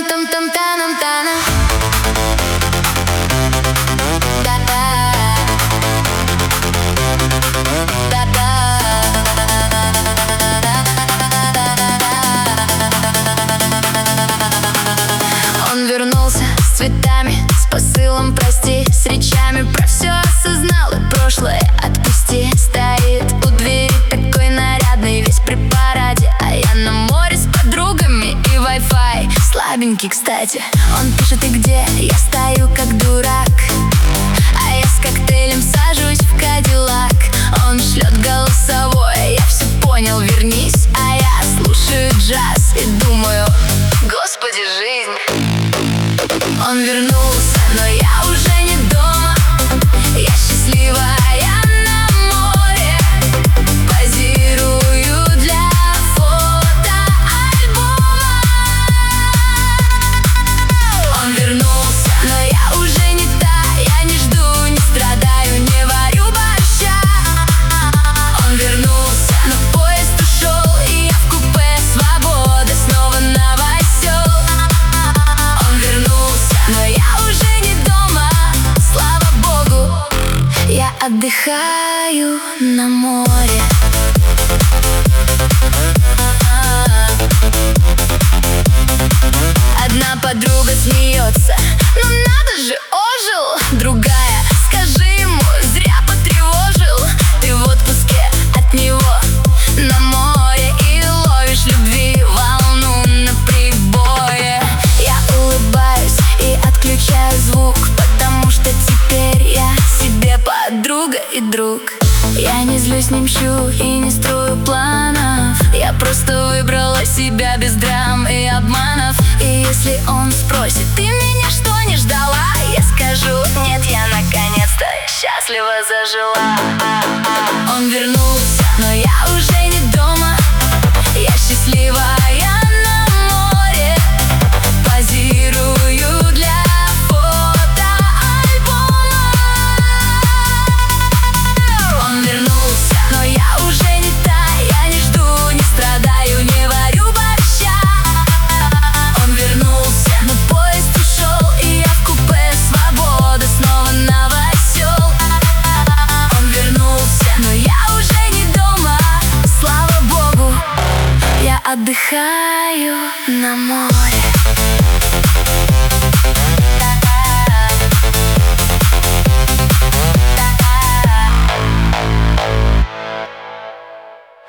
Там-там-там-там-там-тана. Он вернулся с цветами, с посылом прости, с речами про все осознал и прошлое отпусти. Стоит у двери такой нарядный, весь при параде, а я на море с подругами и Wi-Fi слабенький, кстати. Он пишет: и где? Я стою как дурак, а я с коктейлем сажусь в Кадиллак. Он шлет голосовое: я все понял, вернись. А я слушаю джаз и думаю: господи, жизнь. Он вернулся, но я уже не дома. Я счастливая на море, позирую для фотоальбома. Он вернулся, но я уже не та. Я не жду, не страдаю, не варю борща. Он вернулся, но поезд ушел, и я в купе, свобода снова новосел. Он вернулся, но я уже не дома, слава богу. Я отдыхаю на море. Одна подруга смеется: ну надо же, ожил. Другая: скажи ему, зря потревожил. Ты в отпуске от него на море и ловишь любви волну на прибое. Я улыбаюсь и отключаю звук, потому что теперь я себе подруга и друг. Я не злюсь, не мщу и не строю планов. Я просто выбрала себя без драм и обманов. И если он спросит: ты меня что, не ждала? Я скажу: нет, я наконец-то счастливо зажила. Он вернулся, но я уже не дома. Я счастливая на море, позирую для фотоальбома. Он вернулся, но я уже не та. Я не жду, не страдаю, не варю борща. Он вернулся, но поезд ушел, и я в купе, свобода снова новосел. Он вернулся, но я уже не дома, слава богу. Я отдыхаю на море.